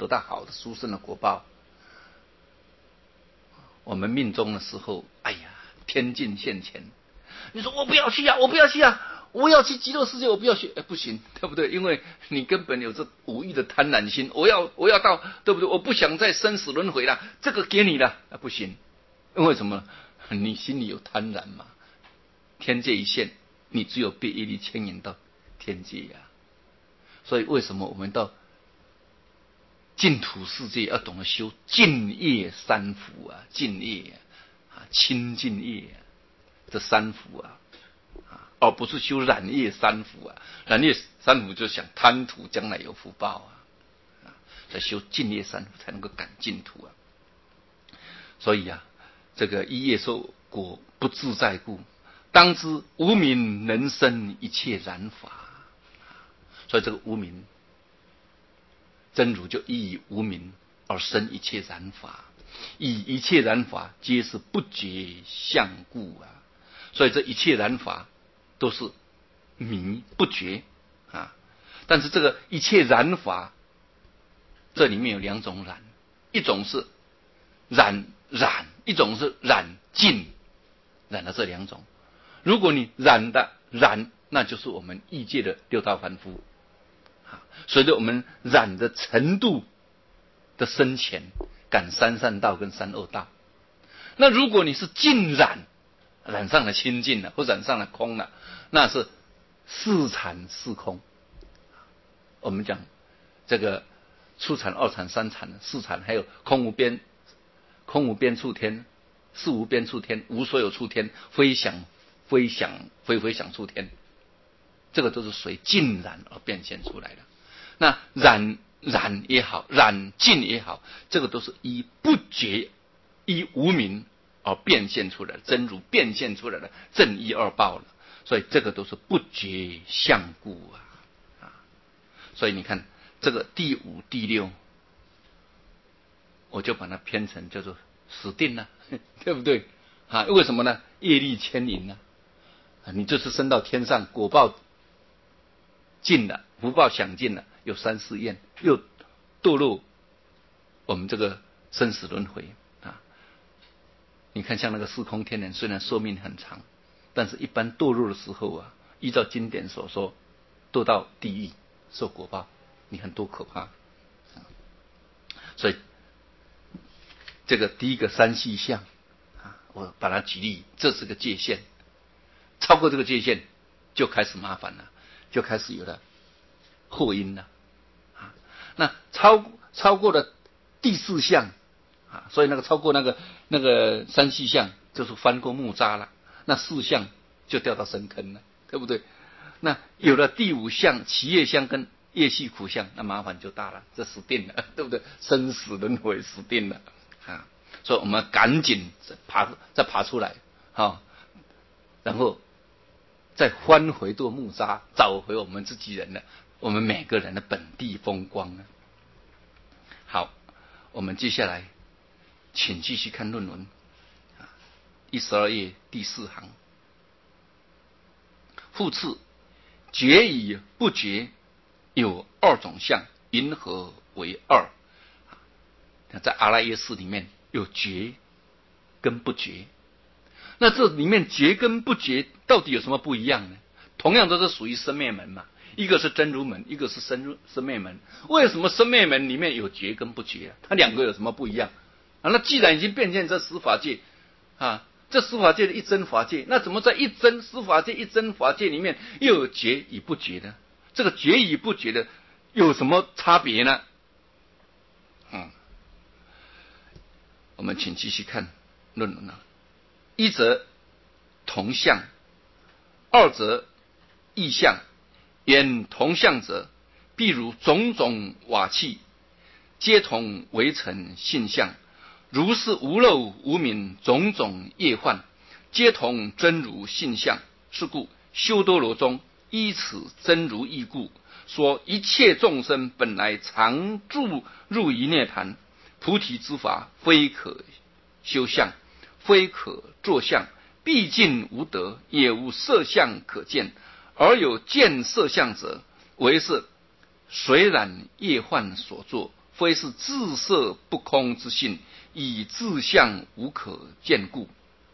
得到好的殊胜的果报。我们命中的时候，哎呀，天境现前，你说我不要去啊，我不要去啊，我要去极乐世界，我不要去，不行，对不对？因为你根本有这无欲的贪婪心，我要到，对不对？我不想再生死轮回了，这个给你了，不行，因为什么？你心里有贪婪嘛？天界一现，你只有被业力牵引到天界呀。所以为什么我们到净土世界要懂得修净业三福啊？净业啊，清净业啊，这三福啊，而不是修染业三福啊。染业三福就想贪图将来有福报啊，在修净业三福才能够感净土啊。所以啊，这个一业受果不自在故，当知无明能生一切染法。所以这个无明，真如就以无明而生一切染法，以一切染法皆是不觉相故啊。所以这一切染法都是迷不觉啊。但是这个一切染法，这里面有两种染，一种是染，一种是染净，染了这两种。如果你染的染，那就是我们异界的六道凡夫。随着我们染的程度的深浅，感三善道跟三恶道。那如果你是净染，染上了清净了，或染上了空了，那是四禅四空。我们讲这个初禅、二禅、三禅、四禅，还有空无边处天，四无边处天，无所有处天，非想处天，这个都是随净染而变现出来的。那染也好，染净也好，这个都是依不觉、依无明而变现出来的，真如变现出来的正一二报了。所以这个都是不觉相故啊。所以你看这个第五、第六，我就把它偏成叫做死定了，对不对啊？为什么呢？业力牵引呢？你就是升到天上，果报尽了，福报享尽了，有三世厌，又堕入我们这个生死轮回啊。你看像那个四空天人，虽然寿命很长，但是一般堕入的时候啊，依照经典所说，堕到地狱受果报，你看多可怕。所以这个第一个三细相啊，我把它举例，这是个界限，超过这个界限就开始麻烦了，就开始有了祸因了啊。那超过了第四项啊，所以那个超过那个三细项就是翻过木渣了，那四项就掉到深坑了，对不对？那有了第五项企业相跟业系苦相，那麻烦就大了，这死定了，对不对？生死轮回死定了啊！所以我们赶紧再爬出来啊，然后再翻回做木渣，找回我们自己人的，我们每个人的本地风光呢。好，我们接下来请继续看论文，12页第4行，复次，觉与不觉有二种相，云何为二？在阿赖耶识里面有觉跟不觉，那这里面觉跟不觉到底有什么不一样呢？同样都是属于生灭门嘛，一个是真如门，一个是生灭门。为什么生灭门里面有觉跟不觉啊？它两个有什么不一样啊？那既然已经变现这十法界啊，这十法界的一真法界，那怎么在十法界一真法界里面又有觉与不觉呢？这个觉与不觉的有什么差别呢？我们请继续看论文啊。一则同相，二则异相。言同相者，譬如种种瓦器，皆同为成性相，如是无漏无明种种业幻，皆同真如性相。是故修多罗中依此真如义故，说一切众生本来常住入于涅槃，菩提之法非可修相，非可作相，毕竟无德，也无色相可见，而有见色相者，为是随染业幻所作， 非是自色不空之性，以自相无可见故。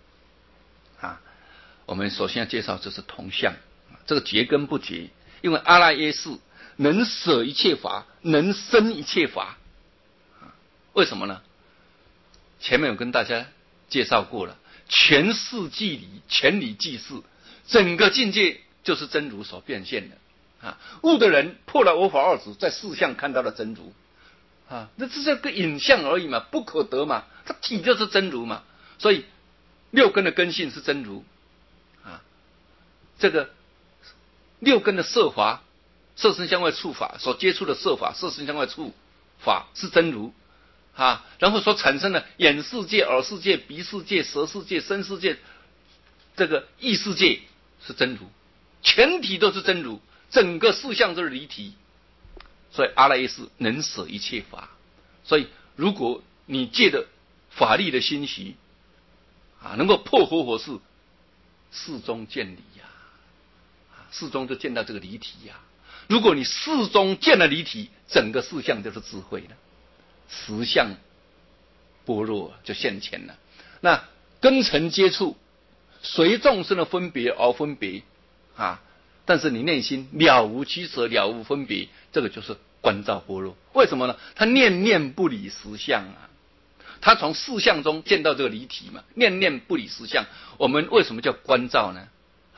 我们首先要介绍就是同相，这个结根不绝，因为阿赖耶识能舍一切法，能生一切法。为什么呢？前面有跟大家介绍过了，全事即理，全理即事，整个境界就是真如所变现的。悟的人破了我法二执，在事相看到了真如。那这是个影像而已嘛，不可得嘛，它体就是真如嘛。所以六根的根性是真如。这个六根的色法，色声香味触法所接触的色法，色声香味触法是真如。然后所产生的眼世界、耳世界、鼻世界、舌世界、身世界，这个意世界是真如，全体都是真如，整个事相都是离体。所以阿赖耶识能舍一切法。所以如果你借着法力的心习能够破活火识，事中见理事中就见到这个离体如果你事中见了离体，整个事相就是智慧了，实相般若就现前了。那根尘接触，随众生的分别而分别但是你内心了无取舍，了无分别，这个就是观照般若。为什么呢？他念念不离实相他从事相中见到这个离体嘛，念念不离实相。我们为什么叫观照呢？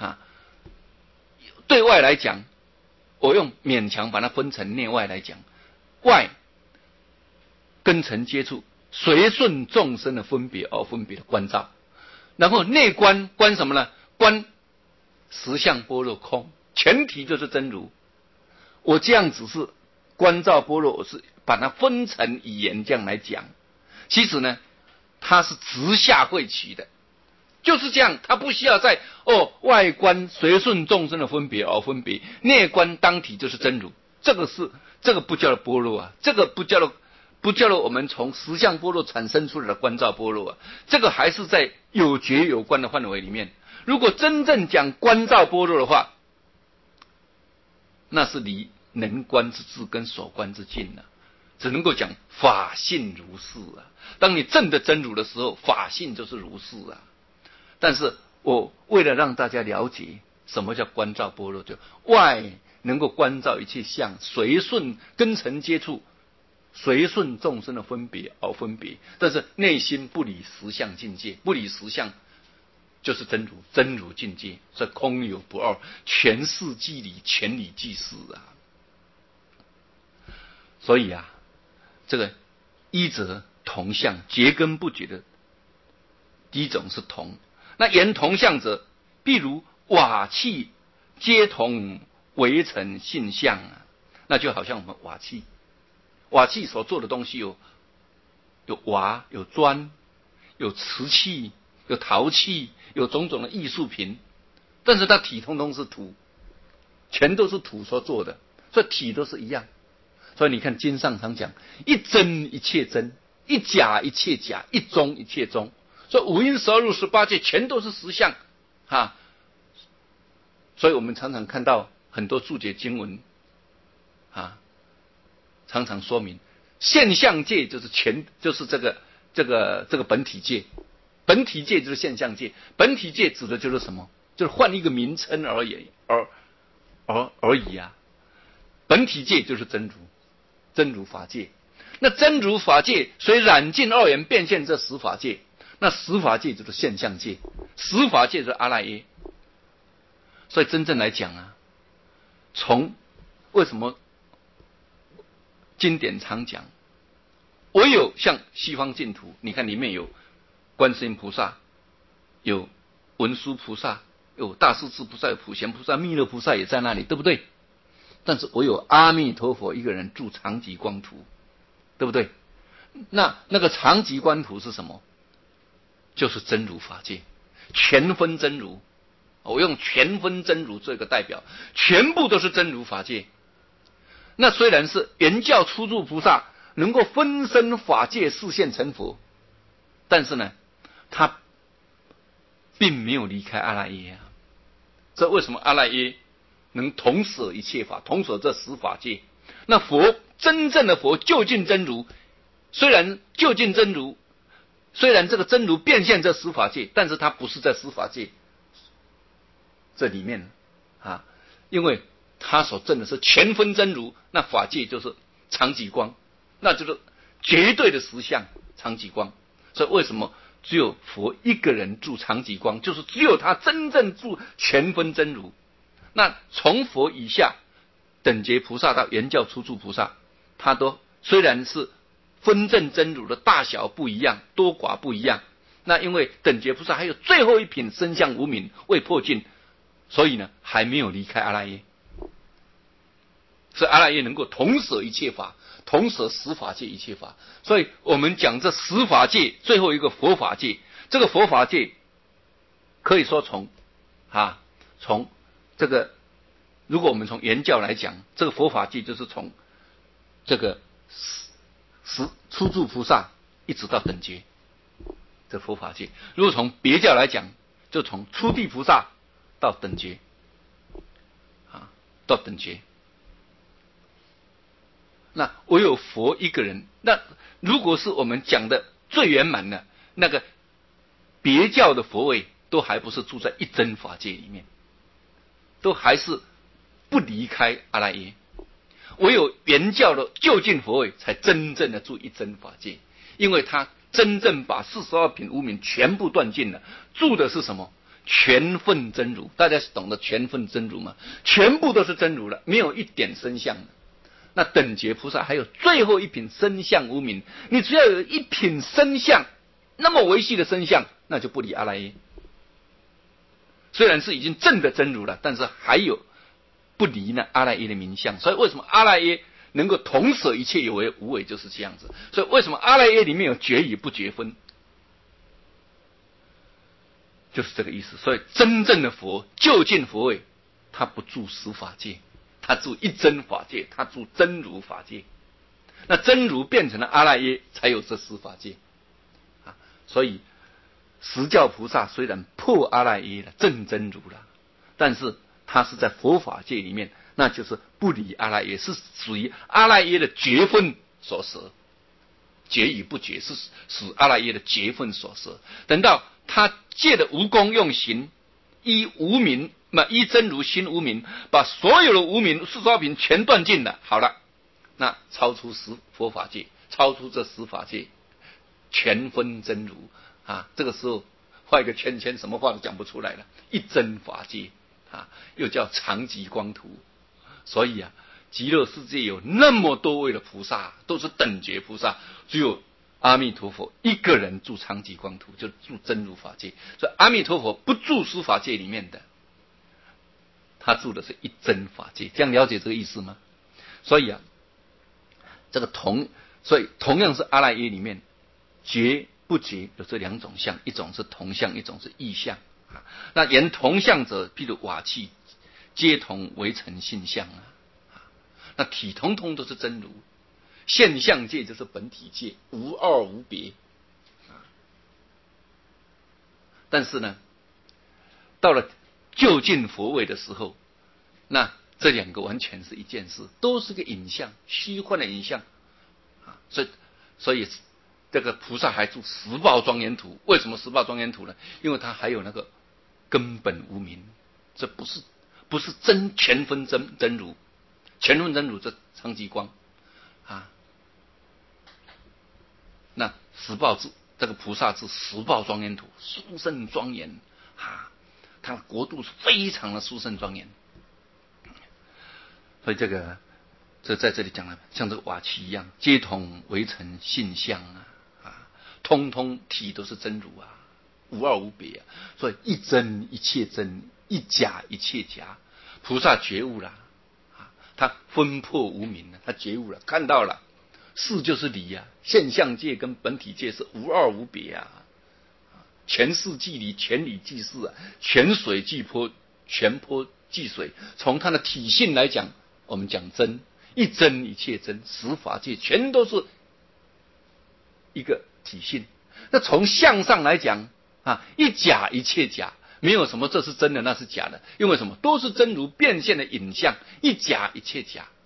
对外来讲，我用勉强把它分成内外来讲，外根尘接触，随顺众生的分别而分别的观照，然后内观观什么呢？观实相般若空，全体就是真如。我这样只是观照般若，我是把它分成语言这样来讲。其实呢，它是直下会起的，就是这样，它不需要在外观随顺众生的分别而分别，内观当体就是真如。这个不叫做般若这个不叫做我们从实相般若产生出来的观照般若这个还是在有觉有观的范围里面。如果真正讲观照般若的话，那是离能观之智跟所观之境只能够讲法性如是当你证得真如的时候，法性就是如是但是我为了让大家了解什么叫观照般若，就外能够观照一切相，随顺根尘接触，随顺众生的分别而分别，但是内心不离实相境界，不离实相就是真如，真如境界，所以空有不二，全事即理，全理即事所以这个一则同相，结根不绝的第一种是同。那言同相者，譬如瓦器皆同围成性相那就好像我们瓦器所做的东西有瓦，有砖，有瓷器，有陶器，有种种的艺术品，但是它体通通是土，全都是土所做的，所以体都是一样。所以你看经上常讲，一真一切真，一假一切假，一中一切中。所以五阴十二入十八界全都是实相所以我们常常看到很多注解经文常常说明现象界就是就是这个本体界，本体界就是现象界，本体界指的就是什么？就是换一个名称而已本体界就是真如法界。那真如法界随染净二元变现这十法界，那十法界就是现象界，十法界就是阿赖耶。所以真正来讲为什么经典常讲，唯有像西方净土，你看里面有观世音菩萨，有文殊菩萨，有大势至菩萨，有普贤菩萨，弥勒菩萨也在那里，对不对？但是唯有阿弥陀佛一个人住常寂光土，对不对？那个常寂光土是什么？就是真如法界，全分真如。我用全分真如做一个代表，全部都是真如法界。那虽然是原教初住菩萨能够分身法界示现成佛，但是呢，他并没有离开阿赖耶这为什么阿赖耶能同舍一切法，同舍这十法界？那佛真正的佛究竟真如，虽然究竟真如，虽然这个真如变现在十法界，但是它不是在十法界这里面啊，因为他所证的是全分真如，那法界就是常寂光，那就是绝对的实相常寂光。所以为什么只有佛一个人住常寂光，就是只有他真正住全分真如。那从佛以下等觉菩萨到圆教初住菩萨，他都虽然是分证真如的大小不一样，多寡不一样，那因为等觉菩萨还有最后一品身相无明未破尽，所以呢还没有离开阿赖耶。所以阿赖耶能够同舍一切法，同舍十法界一切法。所以我们讲这十法界最后一个佛法界，这个佛法界可以说从这个，如果我们从圆教来讲，这个佛法界就是从这个初住菩萨一直到等觉，这佛法界。如果从别教来讲，就从初地菩萨到等觉，到等觉。那唯有佛一个人。那如果是我们讲的最圆满的那个别教的佛位，都还不是住在一真法界里面，都还是不离开阿赖耶。唯有圆教的究竟佛位才真正的住一真法界，因为他真正把42品无明全部断尽了，住的是什么？全分真如。大家懂得全分真如吗？全部都是真如了，没有一点身相了。那等觉菩萨还有最后一品身相无明，你只要有一品身相，那么维系的身相，那就不离阿赖耶。虽然是已经证的真如了，但是还有不离呢阿赖耶的名相。所以为什么阿赖耶能够同舍一切有为无为，就是这样子。所以为什么阿赖耶里面有觉与不觉分，就是这个意思。所以真正的佛究竟佛位，他不住十法界，他住一真法界，他住真如法界。那真如变成了阿赖耶，才有这十法界所以十教菩萨虽然破阿赖耶了，证真如了，但是他是在佛法界里面，那就是不离阿赖耶，是属于阿赖耶的觉分所舍。觉与不觉是使阿赖耶的觉分所舍。等到他借的无功用行，依无明依真如心无明，把所有的无明42品全断尽了，好了，那超出佛法界，超出这十法界，全分真如这个时候画一个圈圈，什么话都讲不出来了。一真法界又叫常寂光图。所以极乐世界有那么多位的菩萨，都是等觉菩萨，只有阿弥陀佛一个人住常寂光图，就住真如法界。所以阿弥陀佛不住十法界里面的，他住的是一真法界。这样了解这个意思吗？所以所以同样是阿赖耶里面，觉不觉有这两种相，一种是同相，一种是异相那言同相者，譬如瓦器，皆同为成性相那体通通都是真如，现象界就是本体界，无二无别但是呢，到了究竟佛位的时候，那这两个完全是一件事，都是个影像，虚幻的影像所以这个菩萨还住十报庄严土。为什么十报庄严土呢？因为他还有那个根本无明，这不是真全分真如，全分真如这常寂光那十报智这个菩萨是十报庄严土，殊胜庄严他的国度是非常的殊胜庄严。所以这在这里讲了，像这个瓦器一样，皆同为成性相通通体都是真如无二无别所以一真一切真，一假一切假。菩萨觉悟了他分破无明了，他觉悟了，看到了事就是理现象界跟本体界是无二无别全事即理，全理即事全水即波，全波即水。从它的体性来讲，我们讲真，一真一切真，十法界全都是一个体性。那从相上来讲一假一切假，没有什么这是真的那是假的，因为什么？都是真如变现的影像，一假一切假。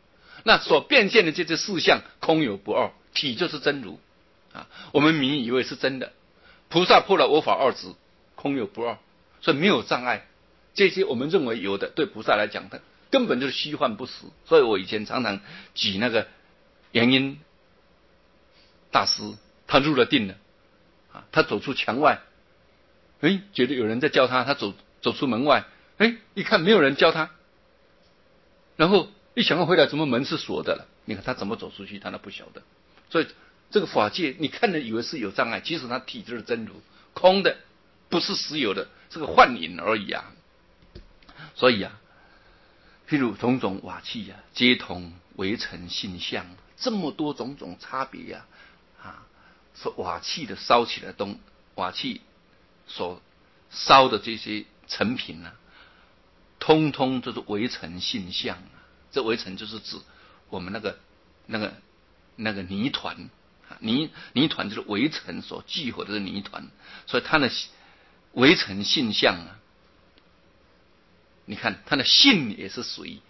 那所变现的这些事项空有不二，体就是真如啊。我们迷以为是真的，菩萨破了我法二执，空有不二，所以没有障碍。这些我们认为有的，对菩萨来讲，它根本就是虚幻不实。所以我以前常常举那个元音大师，他入了定了啊，他走出墙外，觉得有人在教他，他走出门外，一看没有人教他，然后一想要回来，怎么门是锁的了？你看他怎么走出去，他都不晓得。所以这个法界，你看着以为是有障碍，其实它体就是真如，空的，不是实有的，是个幻影而已啊。所以啊，譬如种种瓦器啊，皆同微尘性相，这么多种种差别说瓦器的烧起来的瓦器所烧的这些成品啊，通通都是微尘性相啊。这微尘就是指我们那个泥团，泥团就是微尘所聚合的泥团，所以它的微尘性相啊，你看它的性也是属于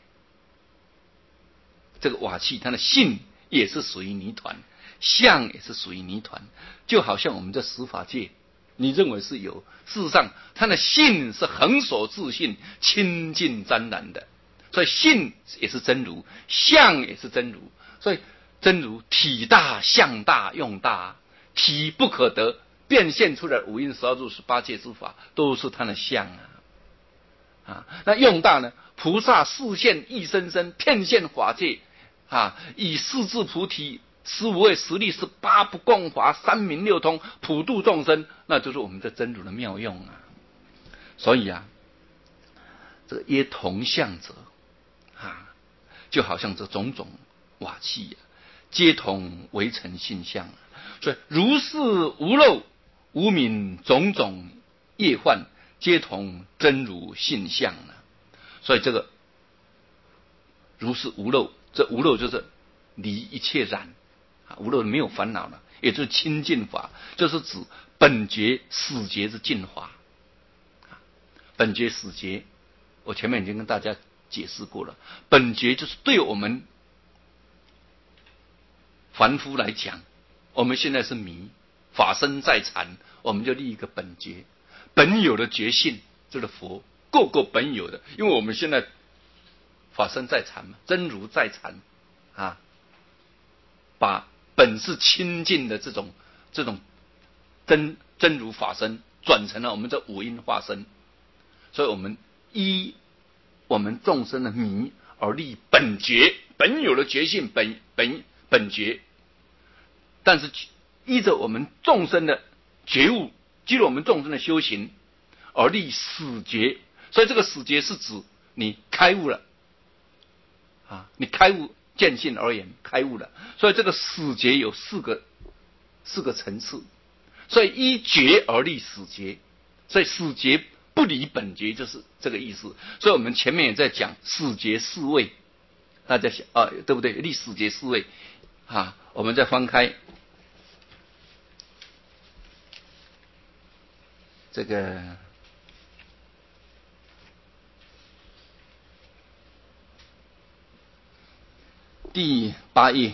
这个瓦器，它的性也是属于泥团，相也是属于泥团，就好像我们在十法界，你认为是有，事实上它的性是恒所自性，清净湛然的，所以性也是真如，相也是真如，所以真如体大、相大、用大，体不可得，变现出来五蕴十二入十八界之法，都是它的相那用大呢？菩萨示现一生生，遍现法界以四智菩提、15位十力、18不共法、三明六通，普度众生，那就是我们的真如的妙用啊。所以这个耶同相者就好像这种种瓦器皆同微尘性相所以如是无漏无明种种业幻，皆同真如性相所以这个如是无漏，这无漏就是离一切染无漏没有烦恼了，也就是清净法，就是指本觉始觉之净法。本觉始觉我前面已经跟大家解释过了，本觉就是对我们凡夫来讲，我们现在是迷，法身在禅，我们就立一个本觉，本有的觉性就是佛，个个本有的，因为我们现在法身在禅嘛，真如在禅把本是清净的这种真如法身转成了我们这五阴化身，所以我们依我们众生的迷而立本觉，本有的觉性本觉，但是依着我们众生的觉悟，依着我们众生的修行而立始觉，所以这个始觉是指你开悟了你开悟见性而言开悟了，所以这个始觉有四个层次，所以依觉而立始觉，所以始觉不离本觉就是这个意思。所以我们前面也在讲始觉四位，大家想对不对？立始觉四位我们再翻开这个第8页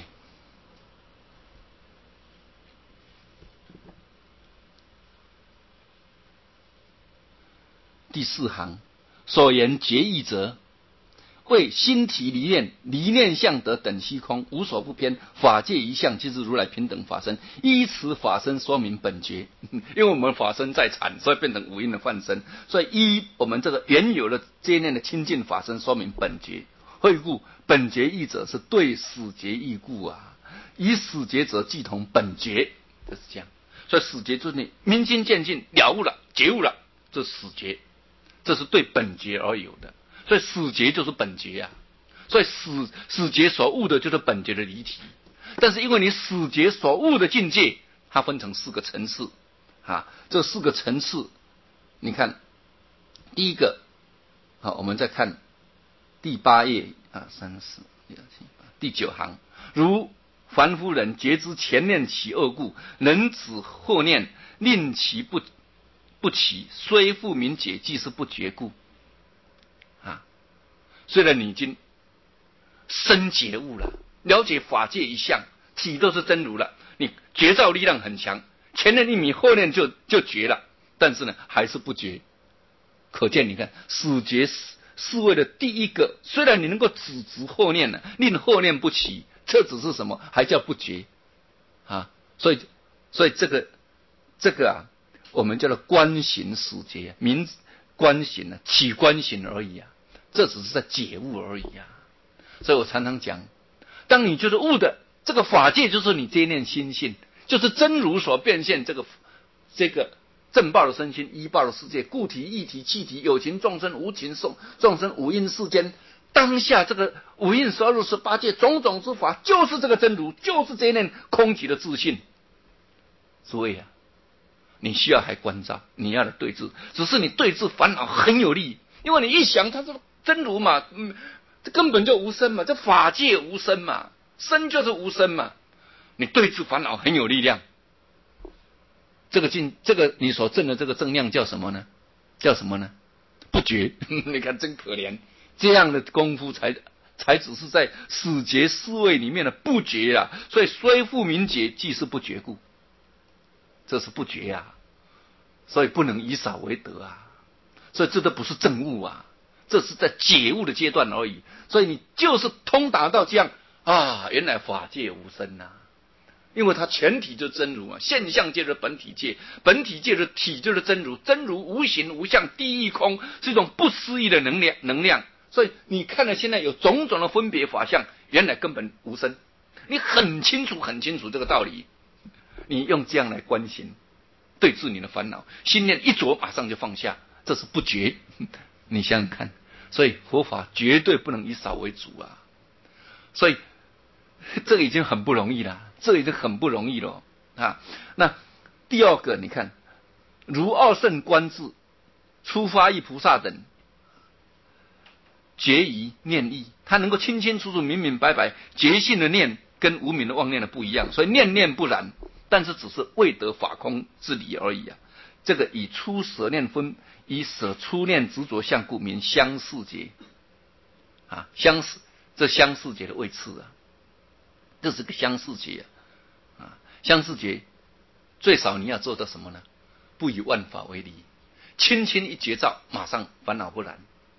第4行，所言结义者，为心体离念相得等虚空，无所不偏，法界一相，即是如来平等法身，依此法身说明本觉。因为我们法身在禅，所以变成五阴的幻身，所以依我们这个原有的这念的清净法身说明本觉。会故本觉义者是对始觉义故以始觉者即同本觉，就是这样。所以始觉就是你明心见性了悟了觉悟了，这始觉，这是对本觉而有的，所以始觉就是本觉所以始觉所悟的就是本觉的离体。但是因为你始觉所悟的境界，它分成4个层次这4个层次，你看第一个我们再看第8页3、4、6、7、8第9行，如凡夫人觉知前念起恶故，能止后念，令其不起，虽复明解，即是不觉故虽然你已经深觉悟了，了解法界一相，体都是真如了，你觉照力量很强，前念一迷，后念就觉了，但是呢还是不觉。可见你看始觉是为了第一个，虽然你能够止后念了，令后念不起，这只是什么？还叫不觉啊？所以这个啊，我们叫做观行始觉，明观行起观行而已啊，这只是在解悟而已啊。所以我常常讲，当你就是悟的这个法界，就是你这一念心性，就是真如所变现这个正报的身心，依报的世界，固体、异体、气体，有情众生、无情众生，五蕴世间，当下这个五蕴12入18界种种之法，就是这个真如，就是这一念空寂的自信。所以啊，你需要还关照，你要的对治，只是你对治烦恼很有力，因为你一想，它是真如嘛，这根本就无生嘛，这法界无生嘛，生就是无生嘛，你对治烦恼很有力量。这个你所证的这个正量叫什么呢？叫什么呢？不觉。你看真可怜，这样的功夫才只是在始觉思维里面的不觉啊。所以虽复名觉，即是不觉故，这是不觉啊。所以不能以少为得啊。所以这都不是正悟啊，这是在解悟的阶段而已。所以你就是通达到这样啊，原来法界无生啊。因为它全体就是真如嘛，现象界的本体界，本体界的体就是真如，真如无形无相，地狱空，是一种不思议的能量。所以你看了现在有种种的分别法相，原来根本无生，你很清楚这个道理。你用这样来观行，对治你的烦恼，心念一着马上就放下，这是不觉。你想想看，所以佛法绝对不能以少为主啊。所以这个已经很不容易了，这已经很不容易了啊。那第二个，你看如二圣观智、初发意菩萨等，觉疑念意，他能够清清楚楚、明明白白，觉性的念跟无明的妄念的不一样，所以念念不染，但是只是未得法空之理而已啊。这个以初舍念分，以舍初念执着相故名相似觉啊，这相似觉的位次啊。这是个相似觉啊，相似觉最少你要做到什么呢？不以万法为离，轻轻一觉照，马上烦恼不染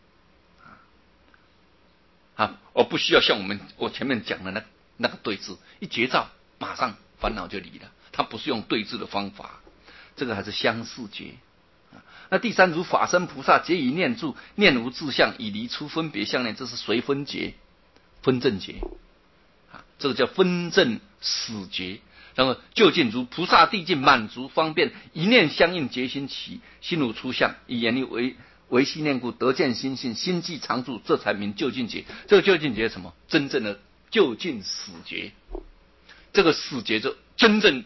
啊！我不需要像我前面讲的那个对治，一觉照马上烦恼就离了，它不是用对治的方法，这个还是相似觉啊。那第三，如法身菩萨皆以念住，念无自相，以离出分别相念，这是随分觉、分正觉。这个叫分正始觉，然后究竟如菩萨地境满足方便，一念相应觉心起，心如出相，以言力为系念故，得见心性，心即常住，这才名究竟觉。这个究竟觉是什么？真正的究竟始觉，这个始觉就真正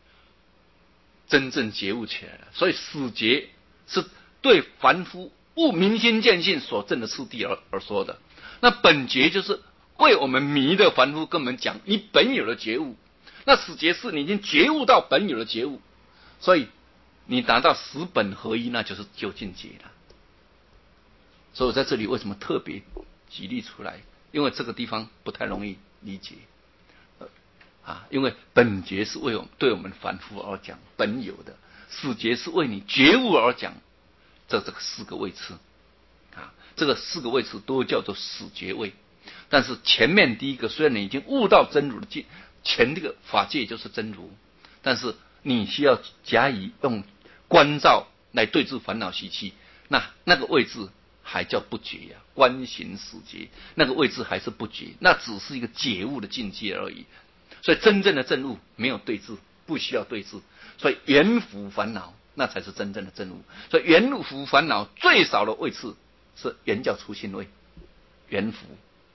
觉悟起来了。所以始觉是对凡夫悟明心见性所证的次第而说的。那本觉就是为我们迷的凡夫跟我们讲，你本有的觉悟，那始觉是你已经觉悟到本有的觉悟，所以你达到十本合一，那就是究竟觉了。所以我在这里为什么特别举例出来？因为这个地方不太容易理解因为本觉是对我们凡夫而讲本有的，始觉是为你觉悟而讲，这个四个位次这个四个位次都叫做始觉位。但是前面第一个，虽然你已经悟到真如的前这个法界就是真如，但是你需要加以用观照来对治烦恼习气，那个位置还叫不觉观行始觉，那个位置还是不觉，那只是一个觉悟的境界而已。所以真正的正悟没有对治，不需要对治，所以缘伏烦恼那才是真正的正悟。所以缘伏烦恼最少的位次是缘教初心位，缘伏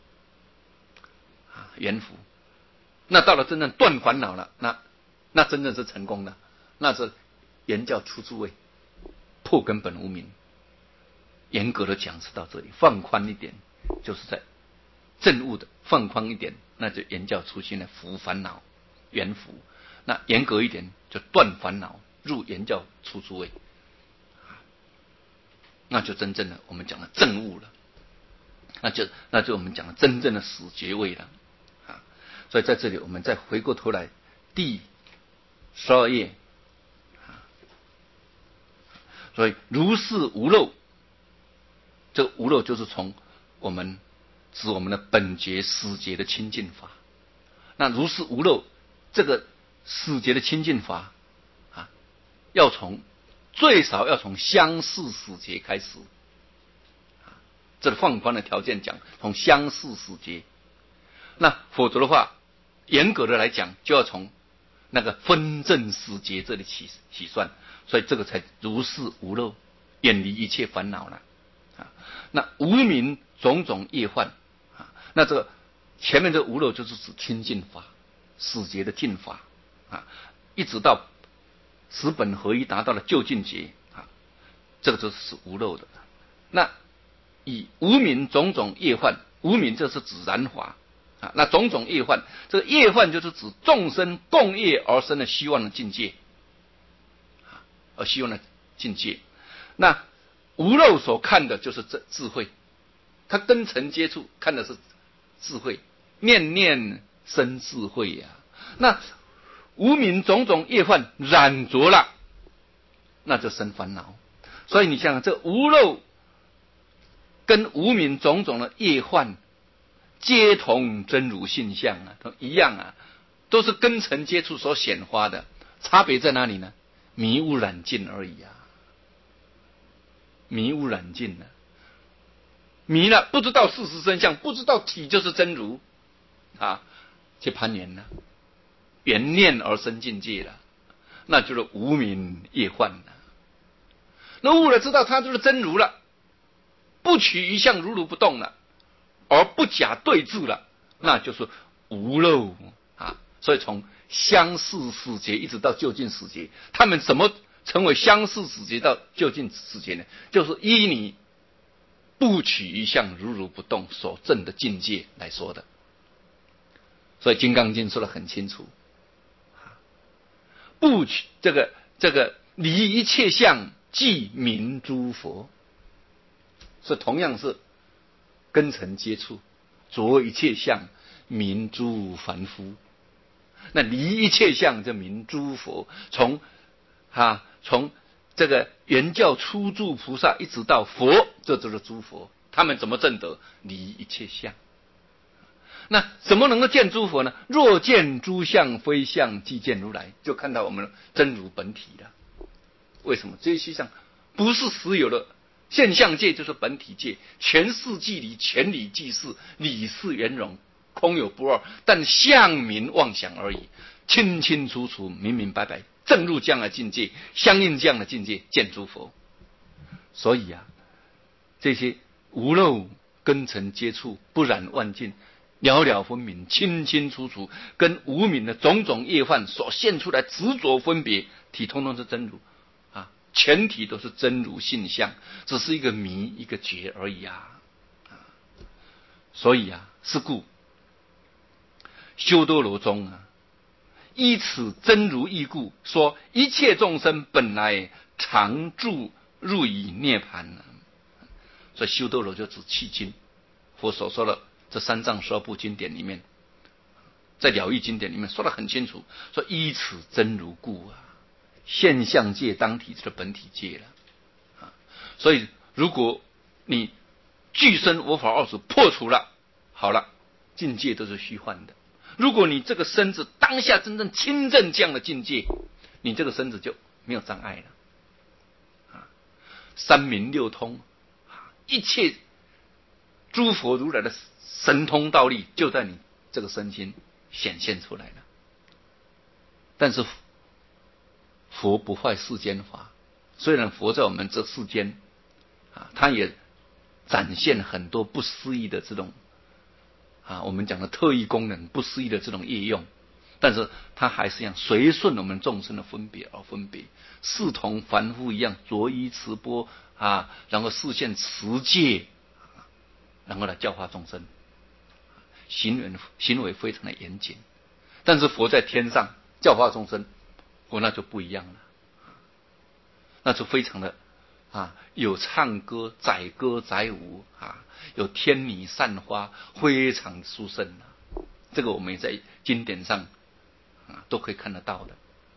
缘伏。那到了真正断烦恼了，那真正是成功了，那是缘教初住位，破根本无明。严格的讲是到这里，放宽一点就是在正悟的放宽一点，那就缘教初心的伏烦恼缘伏。那严格一点就断烦恼入缘教初住位，那就真正的我们讲的正悟了。 那就我们讲的真正的死结位了啊。所以在这里我们再回过头来第12页啊，所以如是无漏，这个无漏就是从指我们的本觉始觉的清净法。那如是无漏这个始觉的清净法啊，最少要从相似始觉开始。这个放宽的条件讲，从相似始觉。那否则的话，严格的来讲，就要从那个分正始觉这里起算。所以这个才如是无漏，远离一切烦恼了啊。那无明种种业患啊，那这个前面的无漏就是指清净法，始觉的净法啊，一直到十本合一达到了究竟觉啊，这个就是无漏的。那以无明种种业患，无明这是指染法啊，那种种业患，这个业患就是指众生共业而生的希望的境界啊，而希望的境界。那无漏所看的就是智慧，他跟尘接触看的是智慧，念念生智慧呀。那无明种种业患染着了，那就生烦恼。所以你想想，这无漏跟无明种种的业患皆同真如性相啊，都一样啊，都是跟尘接触所显化的，差别在哪里呢？迷污染尽而已啊，迷污染尽了，迷了，不知道事实真相，不知道体就是真如啊，去攀缘了，缘念而生境界了，那就是无明业患了。那悟了，知道它就是真如了，不取一相如如不动了，而不假对治了，那就是无漏啊。所以从相似始觉一直到究竟始觉，他们怎么成为相似始觉到究竟始觉呢？就是依你不取一相如如不动所证的境界来说的。所以《金刚经》说得很清楚，不取这个离一切相，即名诸佛。所以同样是跟尘接触，着一切相，名诸凡夫。那离一切相就名诸佛。从这个原教初住菩萨一直到佛，这就是诸佛。他们怎么证得离一切相？那怎么能够见诸佛呢？若见诸相非相，即见如来，就看到我们真如本体了。为什么？这些相不是实有的现象界，就是本体界，全世即理，全理即是，理是圆融，空有不二，但相名妄想而已，清清楚楚，明明白白，正入这样的境界，相应这样的境界，见诸佛。所以啊，这些无漏根尘接触，不染万境，了了分明，清清楚楚，跟无明的种种业患所现出来执着分别体，通通是真如啊，全体都是真如性相，只是一个迷一个觉而已啊。所以啊，是故修多罗中啊，依此真如义故，说一切众生本来常住入于涅槃啊。所以修多罗就指契经，佛所说的这三藏十二部经典里面，在了义经典里面说得很清楚，说依此真如故啊，现象界当体就是本体界了啊。所以如果你具身我法二执破除了，好了，境界都是虚幻的。如果你这个身子当下真正亲证这样的境界，你这个身子就没有障碍了啊。三明六通，一切诸佛如来的神通道力就在你这个身心显现出来了。但是佛不坏世间法，虽然佛在我们这世间啊，他也展现很多不思议的这种我们讲的特异功能，不思议的这种业用，但是他还是一样随顺我们众生的分别而分别，视同凡夫一样着衣持钵然后示现持戒，然后来教化众生，行为非常的严谨。但是佛在天上教化众生，那就不一样了，那就非常的有唱歌、载歌载舞有天女散花，非常殊胜这个我们也在经典上都可以看得到的。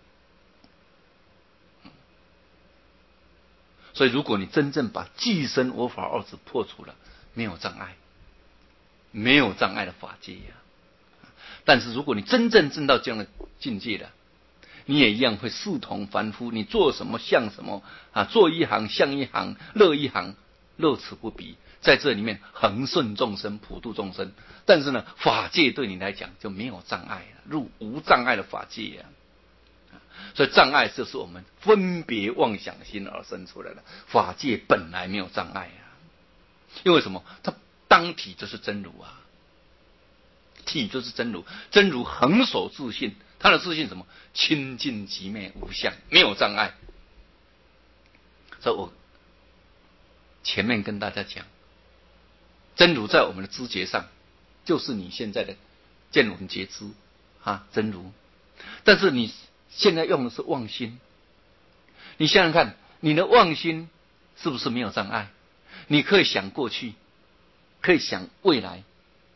所以如果你真正把寄生我法二字破除了，没有障碍，没有障碍的法界但是如果你真正证到这样的境界了，你也一样会视同凡夫，你做什么像什么做一行像一行，乐一行，乐此不彼，在这里面恒顺众生，普度众生。但是呢，法界对你来讲就没有障碍了，入无障碍的法界所以障碍就是我们分别妄想心而生出来的，法界本来没有障碍因为什么？它当体就是真如体就是真如，真如恒守自性，他的自性什么？清净寂灭无相，没有障碍。所以我前面跟大家讲，真如在我们的知觉上，就是你现在的见闻觉知真如。但是你现在用的是妄心，你想想看，你的妄心是不是没有障碍？你可以想过去，可以想未来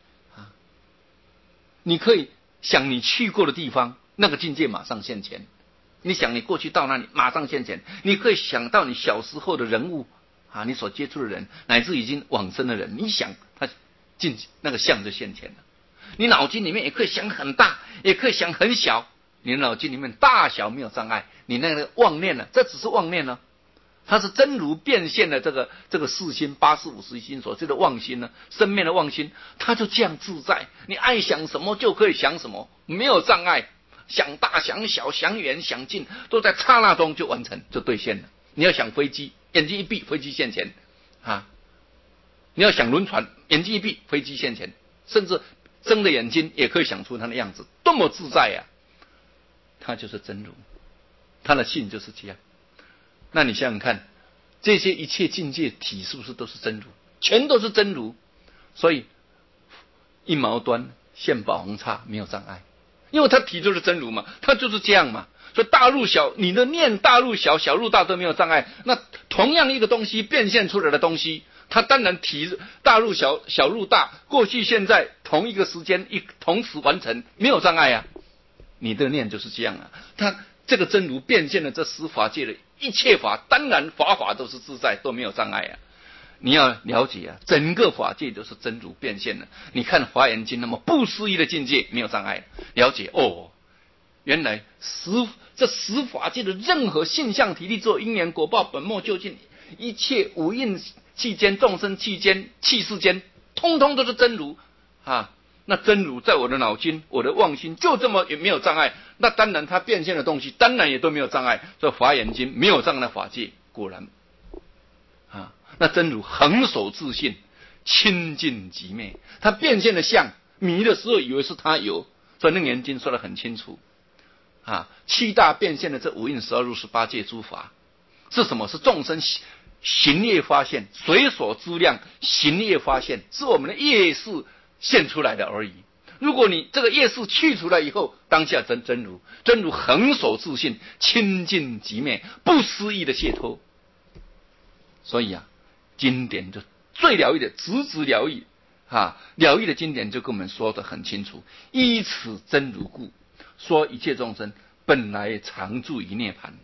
你可以想你去过的地方，那个境界马上现前。你想你过去到那里，马上现前。你可以想到你小时候的人物你所接触的人，乃至已经往生的人，你想他那个相就现前了。你脑筋里面也可以想很大，也可以想很小，你的脑筋里面大小没有障碍。你那个妄念这只是妄念它是真如变现的这个四心八识五识一心所这个妄心生灭的妄心，它就这样自在，你爱想什么就可以想什么，没有障碍，想大想小想远想近，都在刹那中就完成，就兑现了。你要想飞机，眼睛一闭，飞机现前你要想轮船，眼睛一闭，飞机现前，甚至睁着眼睛也可以想出它的样子，多么自在它就是真如，它的性就是这样。那你想想看，这些一切境界体是不是都是真如？全都是真如。所以一毛端现宝红刹没有障碍，因为它体就是真如嘛，它就是这样嘛。所以大入小，你的念大入小，小入大都没有障碍。那同样一个东西变现出来的东西，它当然体大入小，小入大，过去现在同一个时间同时完成，没有障碍你的念就是这样它这个真如变现了这十法界的一切法，当然法都是自在，都没有障碍你要了解整个法界都是真如变现的。你看华严经那么不思议的境界，没有障碍，了解原来这十法界的任何性相体力作因缘果报本末究竟，一切五蕴气间众生气间气世间，通通都是真如那真如在我的脑筋我的妄心就这么也没有障碍，那当然它变现的东西当然也都没有障碍。这华严经没有障碍的法界，果然那真如恒守自性，清净寂灭。它变现的相，迷的时候以为是它有，所以楞严经说得很清楚七大变现的这五蕴12入18界诸法是什么？是众生行业发现，随所知量行业发现，是我们的业识现出来的而已。如果你这个业识去除了以后，当下真如恒守自性，清净寂灭，不思议的解脱。所以经典就最疗愈的直疗愈疗愈的经典就跟我们说得很清楚，依此真如故，说一切众生本来常住于涅槃。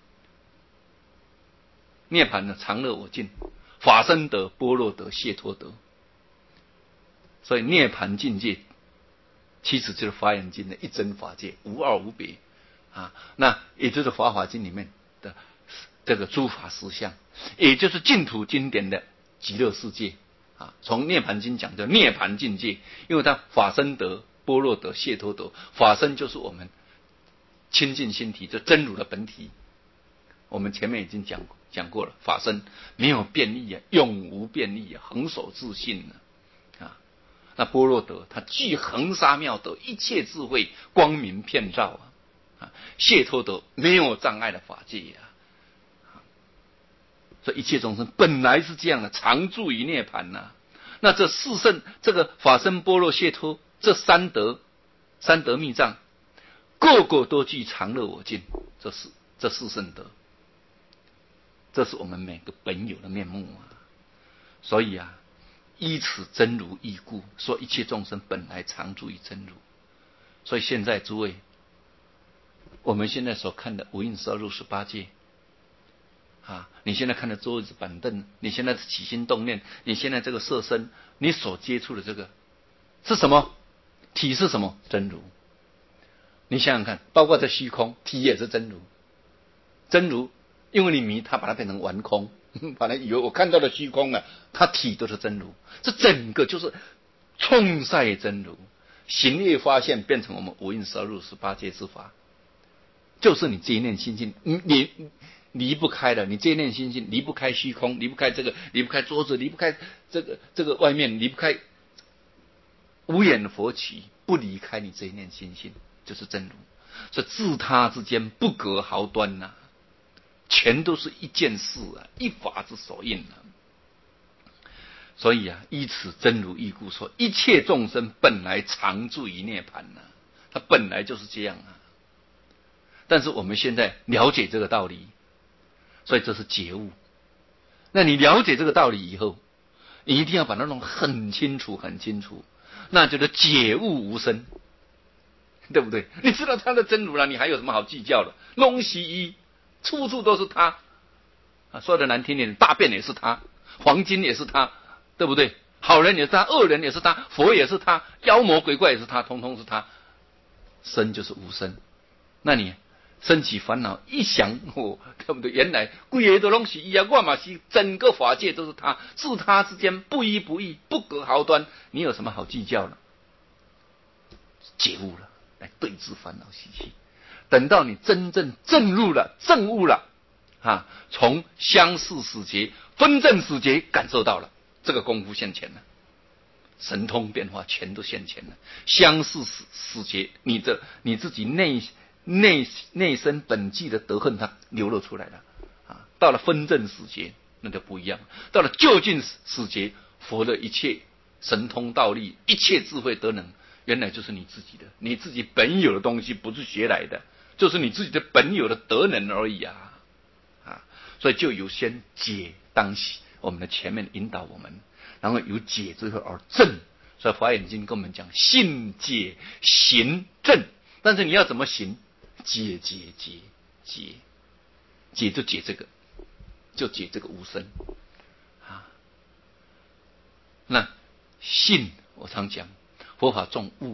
涅槃常乐我净，法身得、般若得、解脱得。所以涅槃境界其实就是华严经的一真法界，无二无别那也就是华华经里面的这个诸法实相，也就是净土经典的极乐世界从涅槃经讲的涅槃境界，因为它法身得、般若得、解脱得。法身就是我们清净心体，这真如的本体。我们前面已经讲过了，法身没有变异永无变异恒守自性那般若得，它具恒沙妙德，一切智慧光明遍照解脱得没有障碍的法界所以一切众生本来是这样的，常住于涅槃那这四圣，这个法身、般若、解脱，这三德密藏，个个都具常乐我净，这四圣德。 这是我们每个本有的面目啊。所以啊，依此真如义故，说一切众生本来常住于真如。所以现在诸位，我们现在所看的五蕴十二入十八界啊，你现在看的桌子板凳，你现在的起心动念，你现在这个色身，你所接触的这个是什么？体是什么？真如。你想想看，包括这虚空，体也是真如。真如，因为你迷它，把它变成玩空，把它以为我看到的虚空啊，它体都是真如。这整个就是冲塞真如，行业发现变成我们五蕴十二入十八界之法，就是你这一念心性，你离不开的，你这一念心性离不开虚空，离不开这个，离不开桌子，离不开这个外面，离不开无眼佛起，不离开你这一念心性，就是真如。所以自他之间不隔毫端呐、全都是一件事啊，一法之所应啊。所以啊，依此真如义故说，一切众生本来常住于涅槃呐，它本来就是这样啊。但是我们现在了解这个道理，所以这是觉悟。那你了解这个道理以后，你一定要把它弄很清楚很清楚，那就是解悟无生，对不对？你知道它的真如了，你还有什么好计较的？弄西医处处都是它啊，说的难听点，大便也是它，黄金也是它，对不对？好人也是他，恶人也是他，佛也是他，妖魔鬼怪也是他，通通是他。生就是无生，那你升起烦恼一想，对不对？原来贵业的东西一样，我嘛是整个法界都是他，自他之间不依不异，不隔毫端，你有什么好计较呢？觉悟了，来对治烦恼习气。等到你真正证入了、证悟了啊，从相似死结、分证死结感受到了，这个功夫现前了。神通变化全都现前了，相似死结，你自己内身本际的德恨，它流露出来了啊。到了分证死结，那就不一样了。到了究竟死结，佛的一切神通道力，一切智慧德能，原来就是你自己的，你自己本有的东西，不是学来的，就是你自己的本有的德能而已啊！啊，所以就有先解当喜，我们的前面引导我们。然后由解之后而正，所以《华严经》跟我们讲信解行正，但是你要怎么行？解就解这个，就解这个无生啊。那信我常讲，佛法重悟，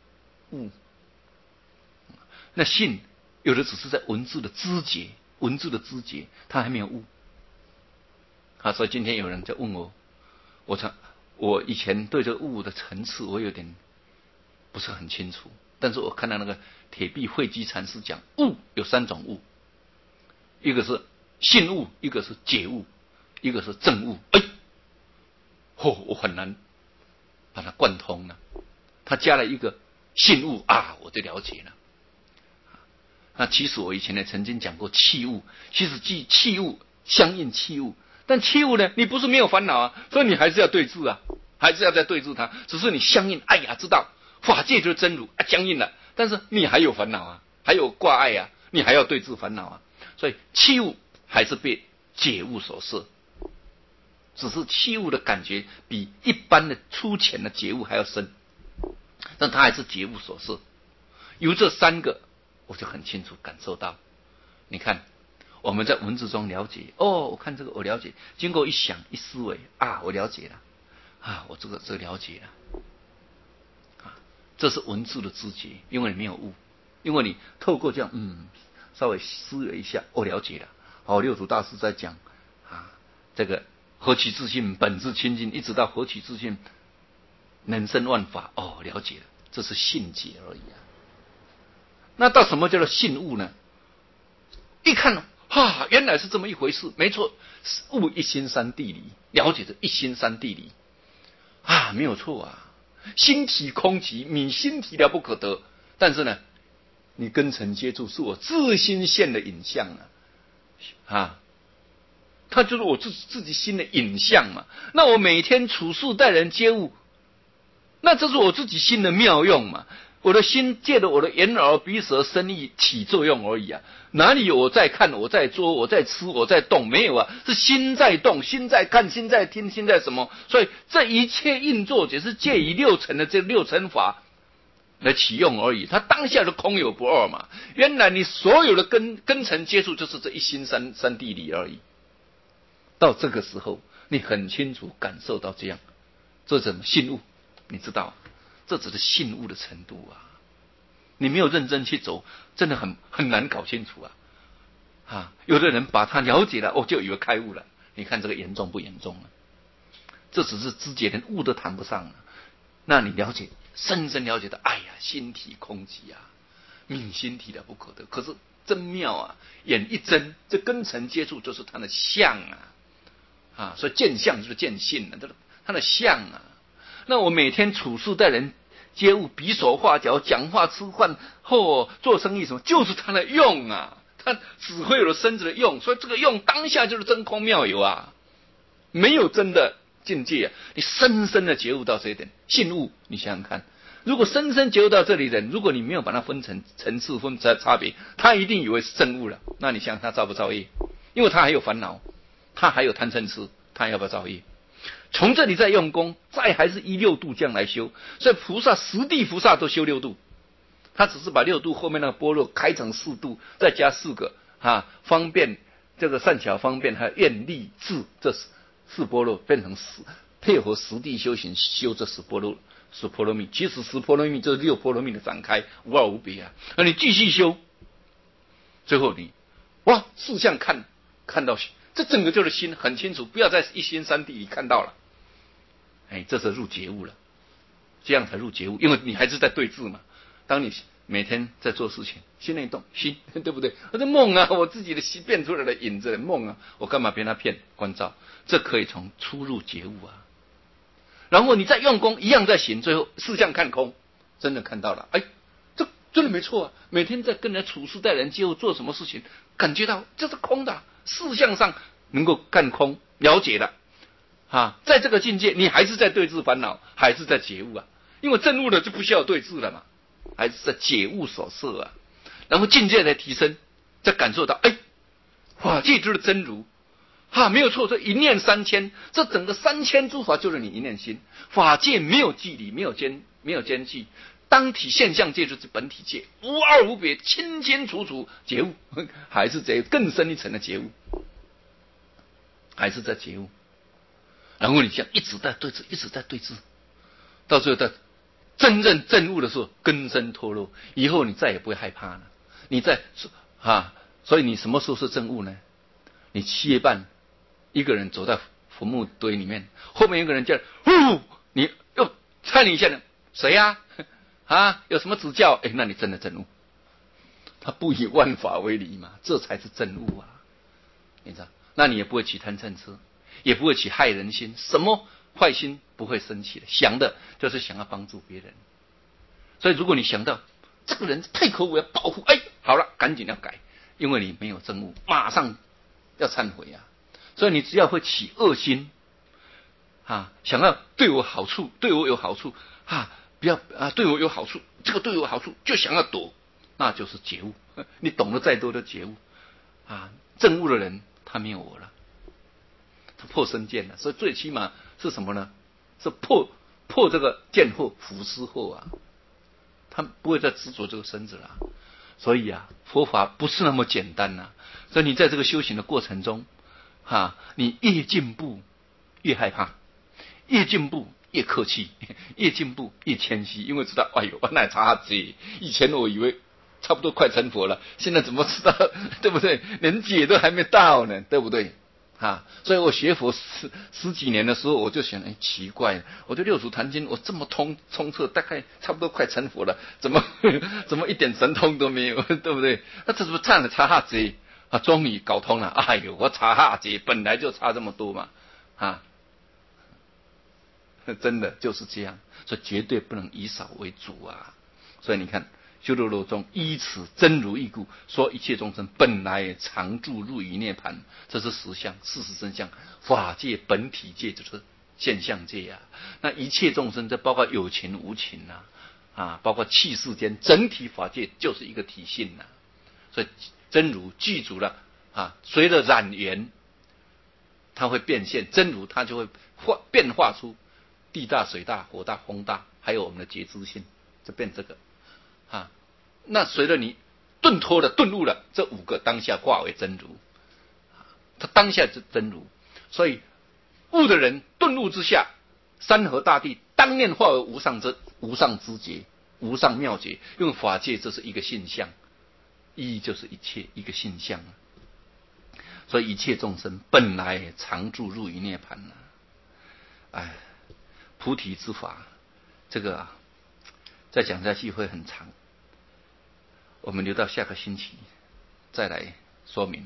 那信有的只是在文字的知觉，他还没有悟啊。所以今天有人在问我。我以前对这个悟的层次我有点不是很清楚，但是我看到那个铁壁慧基禅师讲悟有三种悟，一个是信悟，一个是解悟，一个是正悟。我很难把它贯通了。他加了一个信悟啊，我就了解了。那其实我以前呢曾经讲过气悟，其实气悟相应气悟。但气悟呢？你不是没有烦恼啊，所以你还是要对治啊，还是要再对治它。只是你相应，哎呀，知道法界就是真如啊，僵硬了。但是你还有烦恼啊，还有挂碍啊，你还要对治烦恼啊。所以气悟还是被解悟所摄，只是气悟的感觉比一般的粗浅的解悟还要深，但它还是解悟所摄。由这三个，我就很清楚感受到。你看。我们在文字中了解，我看这个我了解，经过一想一思维啊，我了解了啊，我这个了解了啊，这是文字的知觉，因为你没有悟，因为你透过这样稍微思维一下，我了解了。六祖大师在讲啊，这个何其自信，本自清净，一直到何其自信，能生万法，了解了，这是信解而已啊。那到什么叫做信悟呢？一看原来是这么一回事，没错，悟一心三谛理，了解这一心三谛理啊，没有错啊。心体空寂，你心体了不可得，但是呢，你根尘接触是我自心现的影像啊，它就是我自己心的影像嘛。那我每天处事待人接物，那这是我自己心的妙用嘛。 我的心借着我的眼耳鼻舌身意起作用而已啊，哪里有我在看，我在做，我在吃，我在动？没有啊，是心在动，心在看，心在听，心在什么？所以这一切运作只是借以六尘的这六尘法来启用而已，它当下的空有不二嘛。原来你所有的根尘接触就是这一心三地理而已。到这个时候，你很清楚感受到这样，这怎么信悟？你知道，这只是信悟的程度啊。你没有认真去走，真的很难搞清楚啊！有的人把他了解了，就以为开悟了。你看这个严重不严重啊？这只是知解，连悟都谈不上了。那你了解，深深了解到，哎呀，心体空寂啊，泯心体的不可得。可是真妙啊！眼一睁，这根尘接触就是他的相啊，所以见相就是见性了，他的相啊。那我每天处事待人接物，比手画脚，讲话吃饭做生意什么，就是他的用啊，他只会有身子的用，所以这个用当下就是真空妙有啊，没有真的境界啊。你深深的觉悟到这一点，信悟，你想想看，如果深深觉悟到这里的人，如果你没有把它分成层次分差别，他一定以为是正悟了。那你想想他造不造业？因为他还有烦恼，他还有贪嗔痴，他要不要造业？从这里再用功，再还是依六度这样来修。所以菩萨十地菩萨都修六度，他只是把六度后面那个般若开成四度，再加四个方便，这个善巧方便还有愿力智，这四般若变成配合十地修行修这十般若蜜。其实十般若蜜就是六般若蜜的展开，无二无别啊。那你继续修，最后你四相看到这整个就是心很清楚，不要在一心三地里看到了。这是入觉悟了，这样才入觉悟，因为你还是在对峙嘛。当你每天在做事情，心内动，心对不对？这梦啊，我自己的心变出来的影子的梦啊，我干嘛被他骗？关照，这可以从初入觉悟啊。然后你再用功，一样在行，最后四相看空，真的看到了，这真的没错啊。每天在跟人处事待人接物做什么事情，感觉到这是空的，四相上能够看空，了解了。在这个境界，你还是在对治烦恼，还是在觉悟啊？因为证悟了就不需要对治了嘛，还是在觉悟所摄啊。然后境界来提升，再感受到，法界就是真如，没有错，这一念三千，这整个3000诸法就是你一念心，法界没有距离，没有间距，当体现象界就是本体界，无二无别，清清楚楚觉悟，还是这更深一层的觉悟，还是在觉悟。然后你这样一直在对峙，一直在对峙，到最后在真正证悟的时候，根深脱落，以后你再也不会害怕了。所以你什么时候是证悟呢？你7月半，一个人走在坟墓堆里面，后面有个人叫，你又看你一下呢，谁呀？有什么指教？那你真的证悟。他不以万法为理嘛，这才是证悟啊！你知道？那你也不会起贪嗔痴。也不会起害人心，什么坏心不会生起的，想的就是想要帮助别人。所以如果你想到这个人太可恶，要报复，好了，赶紧要改，因为你没有证悟，马上要忏悔啊。所以你只要会起恶心想要对我好处，对我有好处不要对我有好处，这个对我有好处就想要躲，那就是觉悟。你懂得再多的觉悟证悟的人他没有我了。破身见了，所以最起码是什么呢？是破这个见后腐尸后他不会再执着这个身子了。所以佛法不是那么简单所以你在这个修行的过程中你越进步越害怕，越进步越客气，越进步越谦虚，因为知道我那差这以前我以为差不多快成佛了，现在怎么知道对不对？连解都还没到呢，对不对？所以我学佛十几年的时候，我就想，奇怪，我对六祖坛经我这么通彻，大概差不多快成佛了，怎么一点神通都没有，对不对？那这是不是差了差这终于搞通了。我差这本来就差这么多嘛真的就是这样，所以绝对不能以少为主所以你看修罗罗中依此真如义故，说一切众生本来常住入于涅盘，这是实相，事实真相。法界本体界就是现象界那一切众生，这包括有情无情包括气世间整体法界就是一个体性呐。所以真如具足了随着染缘，它会变现，真如它就会变化出地大、水大、火大、风大，还有我们的觉知性，就变这个那随着你顿脱了、顿悟了，这5个当下化为真如，它当下是真如。所以悟的人顿悟之下，山河大地当念化为无上之觉、无上妙觉。用法界，这是一个性相，意义就是一切一个性相。所以一切众生本来常住入于涅盘菩提之法，这个再讲下去会很长，我们留到下个星期再来说明。